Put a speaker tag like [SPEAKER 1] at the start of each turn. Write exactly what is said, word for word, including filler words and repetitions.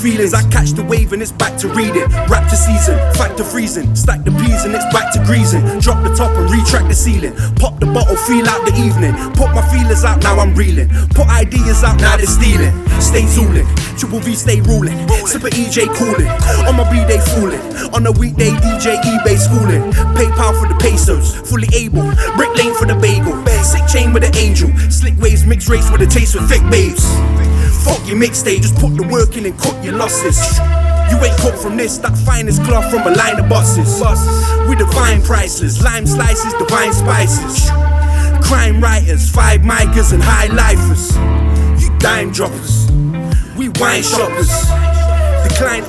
[SPEAKER 1] feelings. I catch the wave and it's back to reading. Rap to season, fact to freezing. Stack the peas and it's back to greasing. Drop the top and retract the ceiling. Pop the bottle, feel out the evening. Put my feelers out, now I'm reeling. Put ideas out, now they're stealing. Stay zooling, Triple V stay ruling. Sip of E J cooling. On my B-day fooling. On a weekday D J eBay schooling. PayPal for the pesos, fully able. Brick Lane for the bagel. Sick chain with an angel. Slick waves, mixed race with a taste with thick babes. Fuck your mixtape, just put the work in and cut your losses. You ain't cut from this, that finest cloth from a line of buses. We divine priceless, lime slices, divine spices. Crime writers, five micers and high lifers. You dime droppers, we wine shoppers. Decline